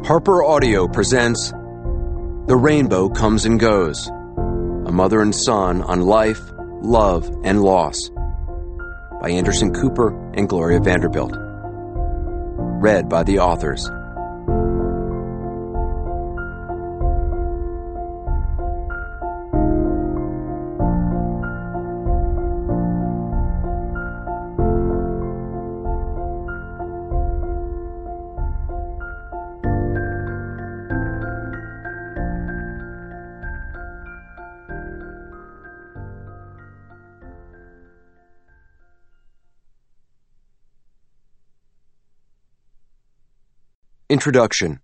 Harper Audio presents The Rainbow Comes and Goes, a mother and son on life, love, and loss, by Anderson Cooper and Gloria Vanderbilt. Read by the authors. Introduction.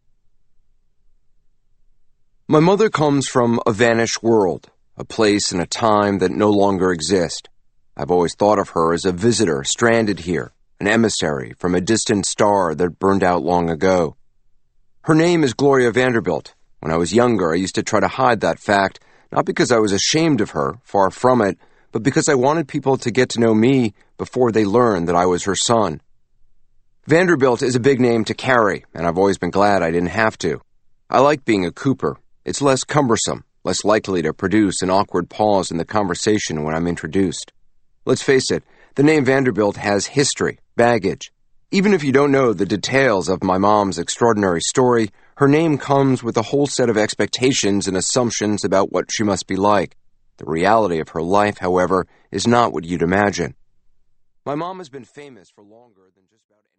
My mother comes from a vanished world, a place and a time that no longer exist. I've always thought of her as a visitor stranded here, an emissary from a distant star that burned out long ago. Her name is Gloria Vanderbilt. When I was younger, I used to try to hide that fact, not because I was ashamed of her, far from it, but because I wanted people to get to know me before they learned that I was her son. Vanderbilt is a big name to carry, and I've always been glad I didn't have to. I like being a Cooper. It's less cumbersome, less likely to produce an awkward pause in the conversation when I'm introduced. Let's face it, the name Vanderbilt has history, baggage. Even if you don't know the details of my mom's extraordinary story, her name comes with a whole set of expectations and assumptions about what she must be like. The reality of her life, however, is not what you'd imagine. My mom has been famous for longer than just about